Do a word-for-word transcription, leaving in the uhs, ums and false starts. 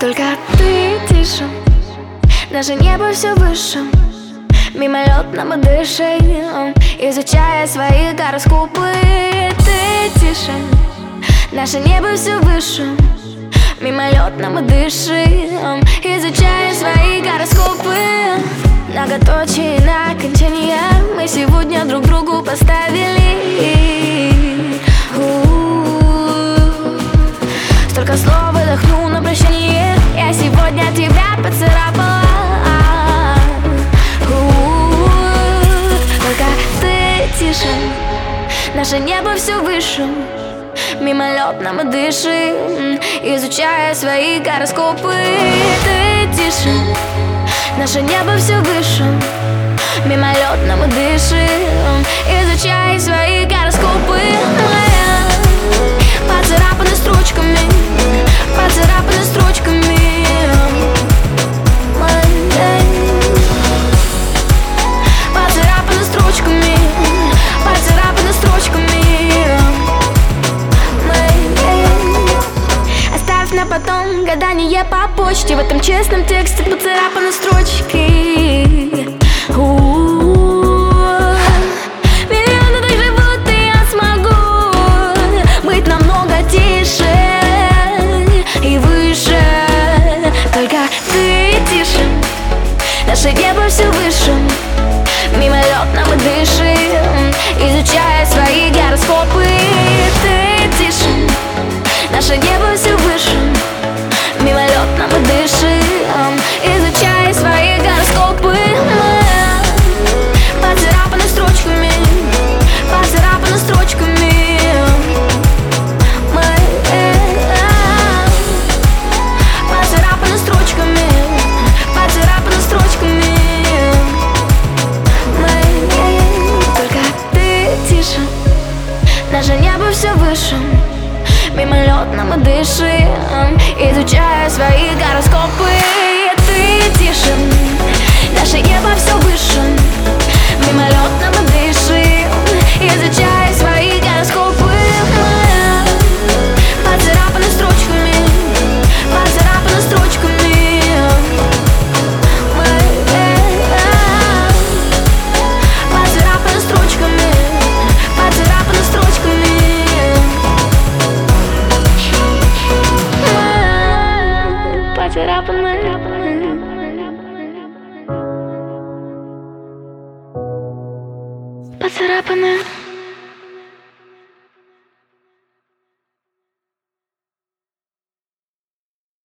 Только ты тише, наше небо все выше. Мимолетно мы дышим, изучая свои гороскопы. Ты тише, наше небо все выше. Мимолетно мы дышим, изучая свои гороскопы. Многоточие на окончание мы сегодня друг другу поставили. У-у-у. Столько слов выдохну на прощание, я сегодня тебя поцарапала. У-у-у. Только ты тише, наше небо все выше. Мимолетно мы дышим, изучая свои гороскопы. Ты тише, наше небо все выше. Мимолетно мы дышим, изучая свои гороскопы. Мы поцарапаны строчками, поцарапаны строчками. Поцарапаны строчками, поцарапаны строчками. Оставь на потом гадание по почте. В этом честном тексте поцарапаны строчки. У-у-у. Миллионы так живут, и я смогу быть намного тише и выше. Только ты тише, наше небо все выше. Мимолетно мы дышим, изучая свои гороскопы. Ты тише, наше небо все выше. Мимолетно мы дышим, изучая свои гороскопы. Мы поцарапаны строчками, поцарапаны строчками. Мы поцарапаны строчками, поцарапаны строчками. Мы только ты тише, наше небо все выше. Мимолетно мы дышим, изучая свои гороскопы. Ты тише, наше небо все выше. Мимолетно мы дышим, изучая свои гороскопы. Мы поцарапаны строчками, поцарапаны строчками. Мы поцарапаны строчками, поцарапаны строчками. Поцарапаны, поцарапаны.